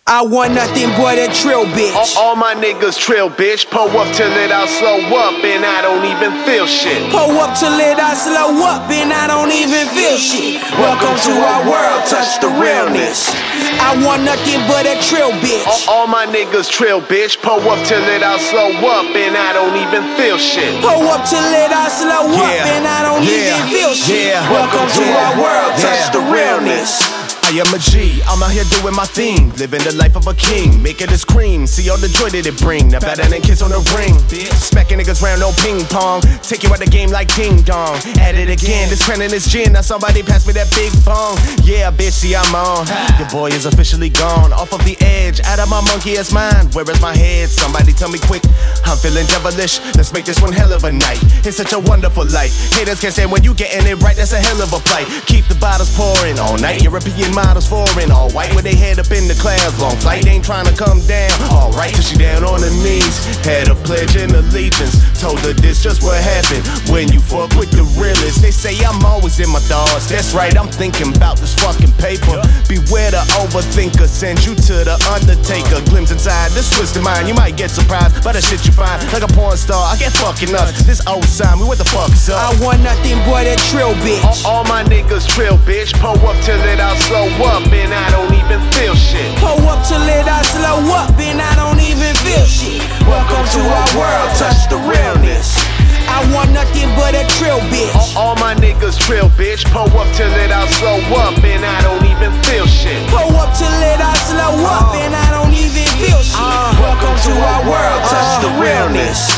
I want nothing but a trill, bitch. All my niggas trill, bitch. Pull up till it I slow up and I don't even feel shit. Pull up till it I slow up and I don't even feel shit. Welcome to our world, touch the realness. I want nothing but a trill, bitch. All my niggas trill, bitch. Pull up till it I slow up and I don't even feel shit. Pull up till it I slow up and I don't even feel shit. Welcome to our world, touch the realness. I am a G, I'm out here doing my thing, living the life of a king, making this cream, see all the joy that it bring, now better than kiss on the ring, smacking niggas round, no ping pong, take you out the game like ding dong, at it again, this pen and this gin, now somebody pass me that big bong, yeah bitch, see I'm on, your boy is officially gone, off of the edge, out of my monkey ass mind, where is my head, somebody tell me quick, I'm feeling devilish, let's make this one hell of a night, it's such a wonderful life, haters can't stand when you getting it right, that's a hell of a plight, keep the bottles pouring all night, European models foreign, all white with they head up in the clouds. Long flight ain't trying to come down. Alright, till she down on her knees. Had a pledge and allegiance. Told her this just what happened when you fuck with the realest. They say I'm always in my thoughts. That's right, I'm thinking about this fucking paper. Beware the overthinker. Send you to the undertaker. Glimpse inside this twisted mind. You might get surprised by the shit you find. Like a porn star, I get fucking up. This old sign, what the fuck is up? I want nothing but a trill, bitch. All my niggas trill, bitch. Pull up till it I slow up and I don't even feel shit. Pull up till it I slow up and I don't even feel shit. Welcome to our world, touch the realness. I want nothing but a trill, bitch. All my niggas trill, bitch. Pull up till it I slow up and I don't even feel shit. Pull up till it I slow up and I don't even feel shit. Welcome to our world, touch the realness.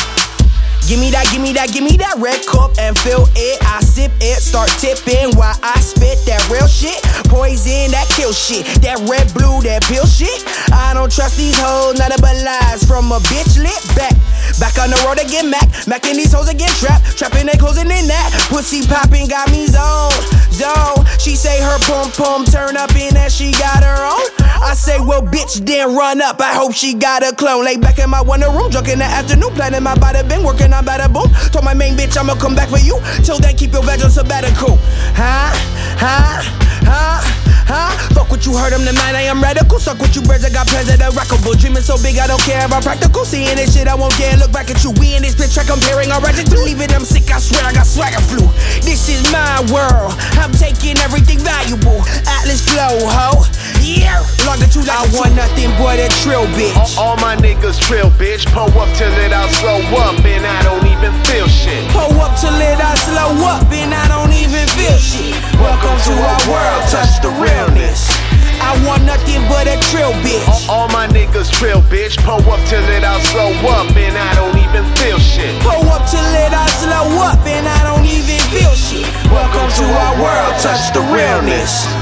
Give me that red cup and fill it. I sip it, start tipping while I spit that real shit. Poison, that kill shit. That red, blue, that pill shit. I don't trust these hoes, nothing but lies from a bitch lit back. Back on the road again, Macking these hoes again, trapping they closing in that. Pussy popping got me zone. She say her pum turn up in that she got her own. I say, well, bitch, then run up. I hope she got a clone. Lay back in my wonder room, drunk in the afternoon, planning my bada bing, working on bada boom. Told my main bitch I'ma come back for you. Till then, keep your veg on sabbatical. Fuck what you heard, I'm the man, I am radical. Suck with you birds, I got plans that are rockable. Dreaming so big, I don't care about practical. Seeing this shit, I won't dare look back at you. We in this bitch track, comparing our right to believe it, I'm sick, I swear I got swagger flu. This is my world, I'm taking everything valuable. Atlas flow, ho. Yeah, longitude like I want nothing but a trill, bitch. All my niggas trill, bitch. Pull up till it I slow up and I don't even feel shit. Pull up till it I slow up and I don't even feel shit. Welcome to our world, touch the realness. I want nothing but a trill, bitch. All my niggas trill, bitch. Pull up till it I slow up and I don't even feel shit. Pull up till it I slow up and I don't even feel shit. Welcome to our world, touch the realness.